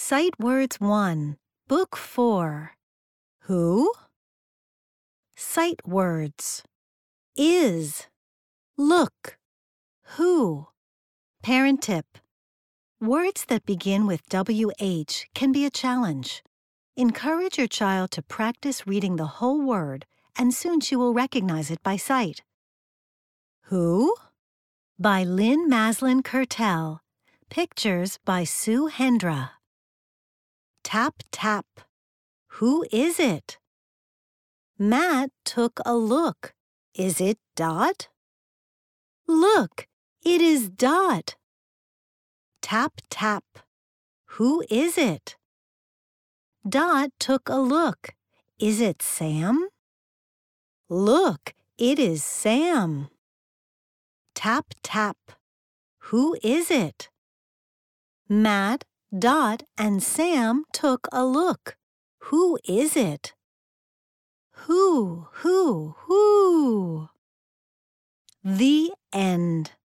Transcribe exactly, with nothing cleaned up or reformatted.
Sight Words one, Book four. Who? Sight words. Is. Look. Who. Parent tip. Words that begin with W H can be a challenge. Encourage your child to practice reading the whole word, and soon she will recognize it by sight. Who? By Lynn Maslin Kurtel. Pictures by Sue Hendra. Tap, tap. Who is it? Matt took a look. Is it Dot? Look, it is Dot. Tap, tap. Who is it? Dot took a look. Is it Sam? Look, it is Sam. Tap, tap. Who is it? Matt, Dot, and Sam took a look. Who is it? Who, who, who? The end.